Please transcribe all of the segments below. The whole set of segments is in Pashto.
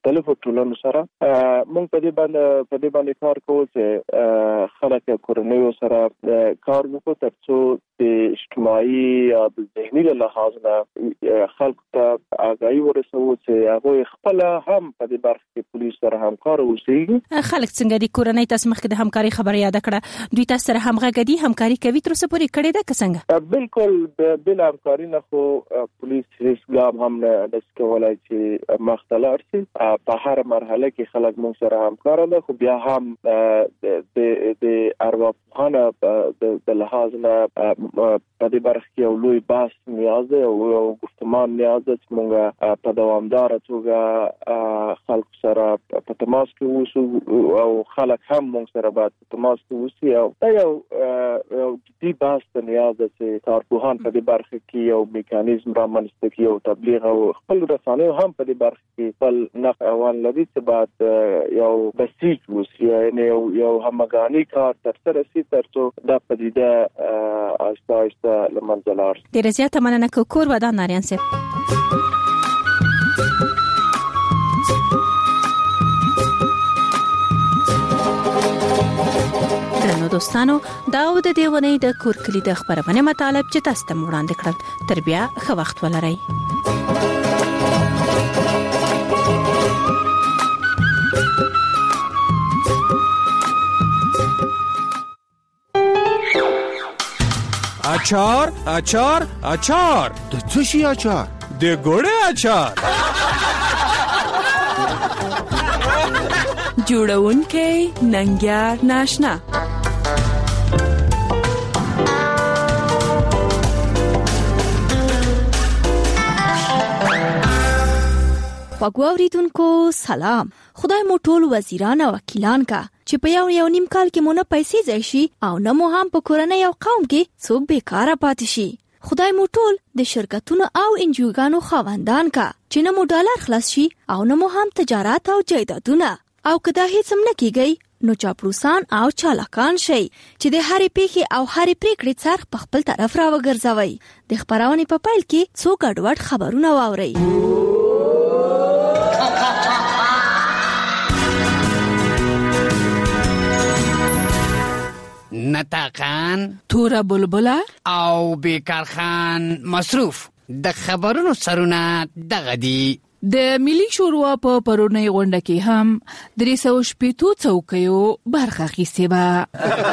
مختلفو ټولنو سره موږ په دې باندې کار کوو چې خلک کورنیو سره کار وکړو ترڅو د اجتماعي یا د ذهني لحاظ نه خلکو ته آگاهي ورسوو چې هغوی خپل هم په دې برخه کې پولیس سره همکار اوسي. خلک څنګه د کورنۍ تاسو مخکې د همکاري خبره یاد کړه دوی تاسو سره همغږي همکاري کوي تر څه پورې کړې ده که څنګه؟ بالکل بل همکاري نه خو پولیس هیڅ ګام هم نه دسکولای چې مختلف شي په هر مرحله کې خلک موږ سره همکار دي خو بیا هم د ارواپوهنه د لحاظ نه په دې برخه کې یو لوی بحث نیاز دی او گفتمان نیاز دی چې موږ په دوامدار توګه خلک سره په تماس کې اوسو او خلک هم موږ سره باید په تماس کې اوسي او دا یو جدي بحث ته نیاز دی چې کارپوهان په دې برخه کې یو میکانیزم رامنځته کړي او تبلیغ او خپل رسنیو هم په دې برخه کې خپل نقد اوان لري چې باید یو بسیط اوسي یعنی یو همغاني کار ترسره شي ترڅو دا پدیده آهسته آهسته لمنځه لاړ شي. ډېره زیاته مننه کور ودان ناریان صاحب. درنو دوستانو دا و د دیونی د کور کلی د خبرونه مطالب چې تاسو ته وړاندې کړل تر بیا ښه وخت ولرئ. اچار اچار اچار د څه شي اچار؟ د ګوړې اچار. جوړونکې ننګیار ناشنا. وګوریدونکو سلام. خدای مو ټول وزیران او وکیلان کا چې په یو نیم کال کې مونږ پیسې ځای شي او نه مو هم په کورنۍ او قوم کې څوک بیکاره پاتې شي. خدای مو ټول د شرکتونو او انجوګانو خاوندان کا چې نه مو ډالر خلاص شي او نه مو هم تجارت او جایدادونه او کدا هیڅ هم نه کیږي نو چاپلوسان او چالاکان شي چې د هرې پیښې او هرې پریکړې څرخ په خپل طرف راوګرځوي. د خبرونې په پیل کې څو ګډوډ خبرونه واوري. نتاقان تورا بلبلا او بیکار خان مصروف د خبرونو سرونه دغه دي. د ملي شورا په پرونی غونډه کې هم 360 څوکیو برخه اخیستې وه.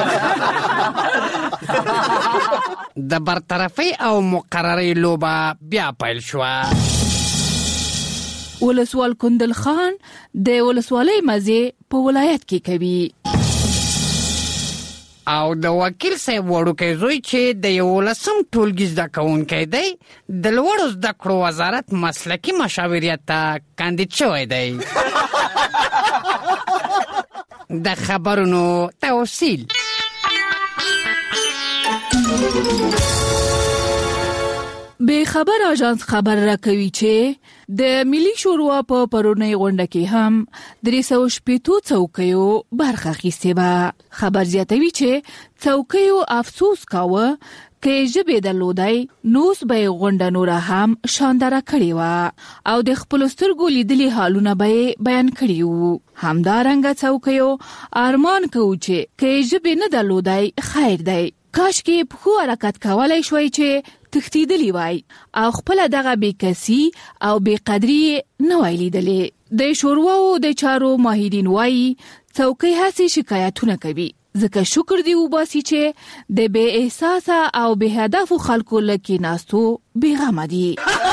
د برطرفي او مقرري لوبه بیا پیل شوه. ولسوال کندل خان د ولسوالۍ مزه په ولایت کې کوي او د وکیل صاحب وړوکی زوی چې د 11 ټولګي زده کوونکی دی د لوړو زده کړو وزارت مسلکي مشاوریت ته کاندید شوی دی. د خبرونو توصیل. به خبر آژانس خبر راکوي چې د ملي شورا په پرونی غونډه کې هم 360 څوکیو برخه اخیستې وه. خبر زیاتوي چې څوکیو افسوس کاوه که ژبې درلودای نوس به غونډه نوره هم شانداره کړې وه او د خپلو سترګو لیدلي حالونه به بیان کړي وو. همدارنګه څوکیو ارمان کوو چې که ژبې نه درلودای خیر دی کاش کې په خو حرکت کولای شوی چې تختیدلی وای او خپل دغه بیکسی او بیقدری نه وای لیدلې. د شورواو د چارو ماهرین وای څوکۍ هڅې شکایتونه کوي ځکه شکر دی وباسي چې د بے احساس او بے هدف خلکو لکه ناستو بیغمه دي.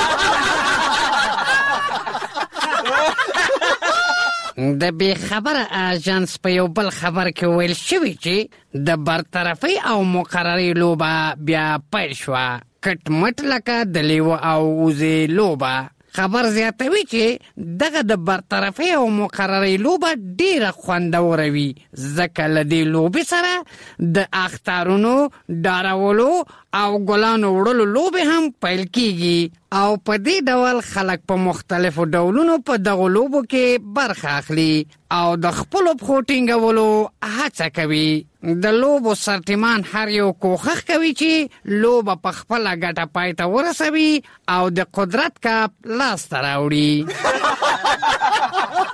د بې خبره آژانس په یو بل خبر کې ویل شوي چې د برطرفي او مقرري لوبه بیا پیل شوه. کټ مټ لکه د لیوه او وزې لوبه. خبر زیاتوي چې دغه د برطرفي او مقرري لوبه ډیره خوندوره وي ځکه له دې لوبې سره د اخترونو ډارولو او ګلانو وړلو لوبې هم پیل کیږي او په دې ډول خلک په مختلفو ډولونو په دغو لوبو کې برخه اخلي او د خپلو پښو ټینګولو هڅه کوي. د لوبو سرټیمان هر یو کوښښ کوي چې لوبه په خپله ګټه پای ته ورسوي او د قدرت کپ لاسته راوړي.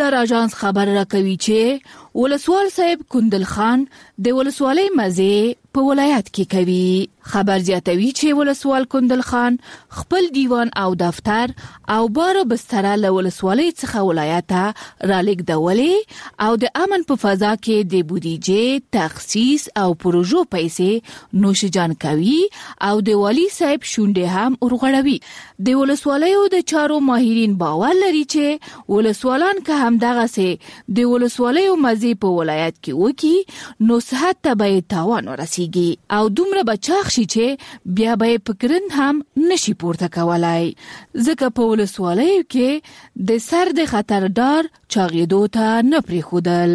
خبردار اژانس خبر راکوي چې ولسوال صاحب کندل خان د ولسوالۍ مزه په ولایت کې کوي. خبر زیاتوي چې ولسوال کندل خان خپل دیوان او دفتر او بار بستر له ولسوالۍ څخه ولایت را لیږدولې او د امن په فضا کې د بودیجې تخصیص او پروژو پیسې نوشجان کوي او د والی صاحب شونډې هم ورغړوي. د ولسوالیو د چارو ماهرین باور لري چې ولسوالان که هم دغه سه د ولسوالیو مزي په ولایت کې وکي نو صحت ته به تاوان ورسیږي او دومره بچاخ شي چې بیا به فکرند هم نشي پورته کولای. ځکه په ولسوالیو کې د سر د خطردار چاغېدو ته نه پرېښودل.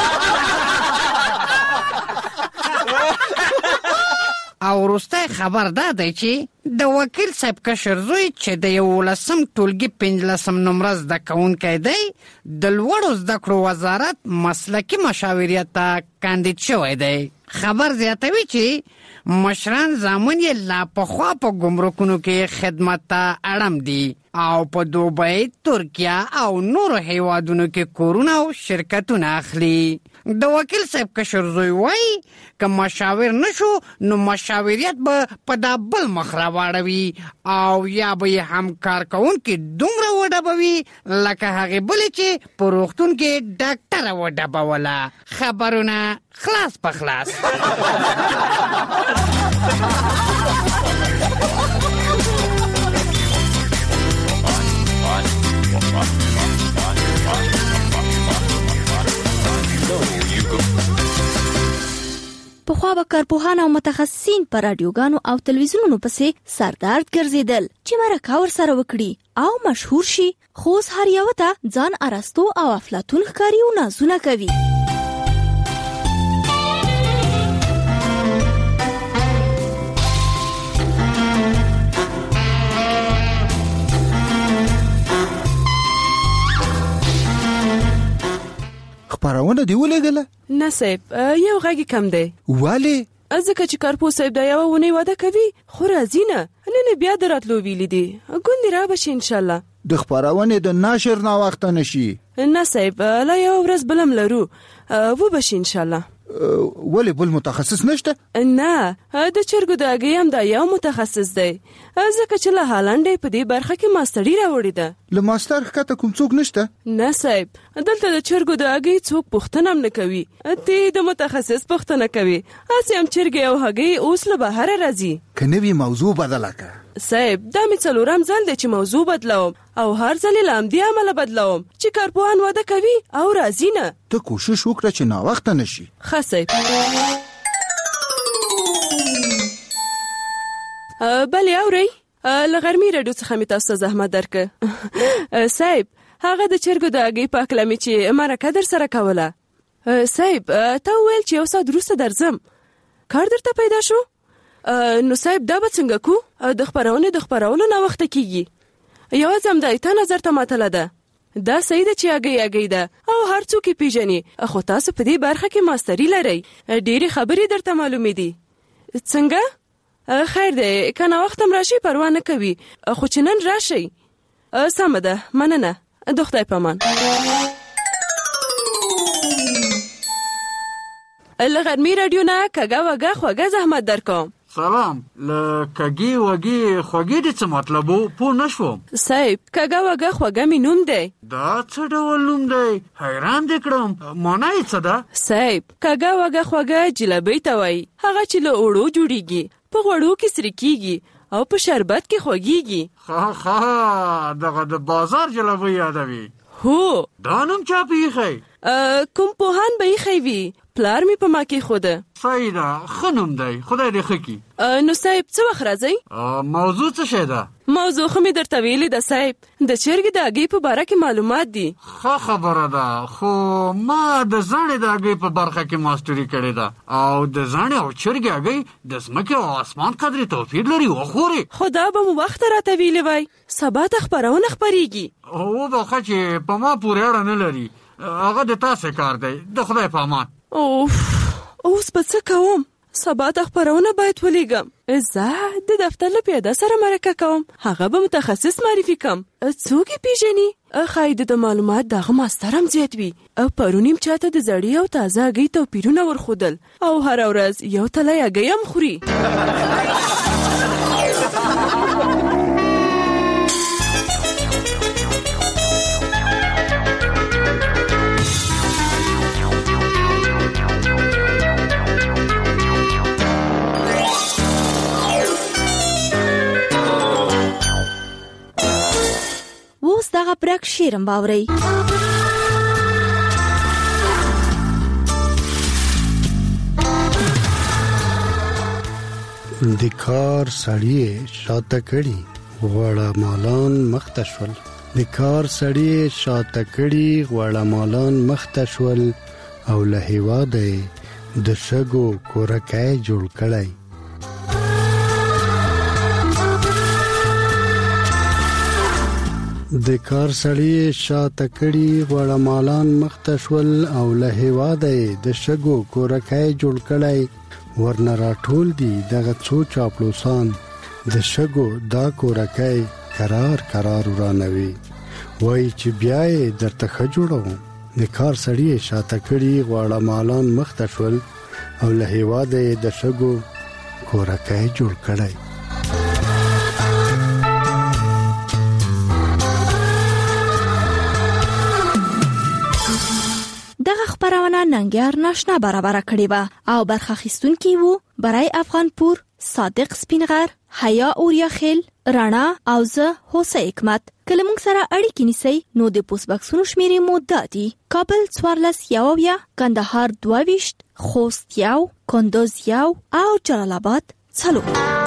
او وروستی خبر دا دی چې د وکیل صاحب کشر زوی چې د 11 ټولګي 15 نمره زده کوونکی دی د لوړو زده کړو وزارت مسلکي مشاوریت ته کاندید شوی دی. خبر زیاتوي چې مشران زامن یې لا پخوا په ګمرکونو کې خدمت ته اړم دي او په دوبۍ، ترکیه او نورو هیوادونو کې کورونه او شرکتونه اخلي. د وکیل صاحب کشر زوی وایي که مشاور نشو نو مشاوریت به په دا بل مخ راواړوي او یا به یې همکار کوونکي دومره وډبوي لکه هغې بلې چې په روغتون کې ډاکټره وډبوله. خبرونه خلاص په خلاص. پخوا به کارپوهان او متخصصین په رادیوګانو او تلویزیونونو پسې سردرد ګرځېدل چې مرکه ورسره وکړي او مشهور شي، خو اوس هر یو ته ځان ارستو او افلاطون ښکاري او نازونه کوي. خبرونه دی ولګله؟ نه صاحب، یو غږی کم دی. والی؟ ځکه چې کارپو صاحب دا یو ونی واده کوي خو راځي نه. نن بیا دراتلو ویلې دي، ګوندې را بشي ان شاء الله. د خبرونه د ناشر نا وخت نشي. نه صاحب، لا یو ورځ بلم لرو و بشي ان شاء الله. ولی بل متخصص نشته؟ نه، د چرګو د اګي هم دا یو متخصص دی، ځکه چې له هالنډ په دې برخه کې ماستري راوړې ده. له ماستر ښکته کوم څوک نشته؟ نه صاحب، دلته د چرګو د اګي څوک پوښتنه هم نه کوي، ته د متخصص پوښتنه کوي. هسې هم چرګې او هګۍ اوس له بهره راځي. که نوې موضوع بدله کړه صاحب، دا مې څلورم ځل دی چې موضوع بدلوم او هر ځل یې له همدې امله بدلوم چې کارپوهان واده کوي او راځي نه. ته کوشش وکړه چې ناوخته نشي. ښه صاحب. بلې اورئ، له غرمې راډیو څخه مې تاسو ته زحمت درکړه. صاحب، هغه د چرګو د هګۍ په هکله مې چې مرکه در سره کوله. صاحب، تا وویل چې یو ساعت وروسته درځم، کار درته پیدا شو؟ نو صاحب دا به څنګه کو؟ د خبرونې د خبرولو ناوخته کیږي. یوازې همدا تا نظر ته ماتله ده. دا صحیح ده چې هګۍ ده او هر څوک یې پیژني، خو تاسو په دې برخه کې ماستري لرئ، ډېرې خبرې درته معلومې دي. څنګه؟ خیر دی، که ناوخت هم راشئ پروا نه کوي، خو چې نن راشئ. سمه ده، مننه، د خدای په امان. له غرمې راډیو نه کږه وږه خوږه زحمت درکوم. سلام، له کږې وږې خوږې د څه مطلب و؟ پوه نه شوم. صاحب، کږه وږه خوږه مې نوم دی. دا څه ډول نوم دی؟ حیران دې کړم، مانا یې څه ده؟ صاحب، کږه وږه خوږه جلبۍ ته وایي، هغه چې له اوړو جوړیږي، په غوړو کې سره کیږي او په شربت کې خوږیږي. ها دغه د بازار جلبۍ یادوي. هو، دا نوم چا پیښی؟ کوم پوهان به یې ښوي، پلار مې په ما کې خوده. صحیح ده، ښه نوم دی، خدای دې ښه کړي. نو صاحب څه وخت راځئ؟ موضوع څه شی ده؟ موضوع خو مې درته ویلې ده صاحب، د چرګې د هګۍ په باره کې معلومات دي. ښه خبره ده، خو ما د زاڼې د هګۍ په برخه کې ماستري کړې ده او د زاڼې او چرګې هګۍ د ځمکې او اسمان قدرې توپیر لري. وخورې خو دا به مو وخت راته ویلې وای، سبا ته خپرونه خپرېږي. وبخښه چې په ما پورې اړه نه لري، هغه د تاسې کار دی. د خدای په امان. اوف، اوس به څه کوم؟ سبا ته خپرونه باید ولیږم. زه د دفتر له پیاده سره مرکه کوم. هغه به متخصص معرفي کوم. څوک یې پیژني؟ ښایي د معلومات دغه ماستر هم زیات وي. پرونیم چاته د زړې او تازه هګۍ توپیرونه ورښودل او هره ورځ یو تلی هګۍ هم خوري. اوس دغه برک شیرم باوري. د کار سړی شاته کړي غوړه مالان مخته شول. د کار سړی شاته کړي غوړه مالان مخته شول او له هیواده د شګو کورکای جوړ کړي. د کار سړی شاته کړي غوړه مالان مخته شول او له هیواده د شګو کورکای جوړ کړي. ورنه راټول دي دغه څو چاپلوسان د شګو دا کورکای قرار ورانوي. وای چې بیا یې درته ښه جوړوم. د کار سړی شاته کړي غوړه مالان مخته شول او له هیواده د شګو کورکای جوړ کړي. دغه خبرونه ننګیار ناشنا برابر کړی و او برخه اخیستونکي وو برای افغان پور، صادق سپینغر، حیا اوریاخیل، رانا او زه هوسه حکمت. کله موږ سره اړیکې نیسئ نو د پوسټ باکسونو شمیرې مو دادي: کابل 14 کندهار 22 خوست 1 کندوز 1 او جلال آباد 4.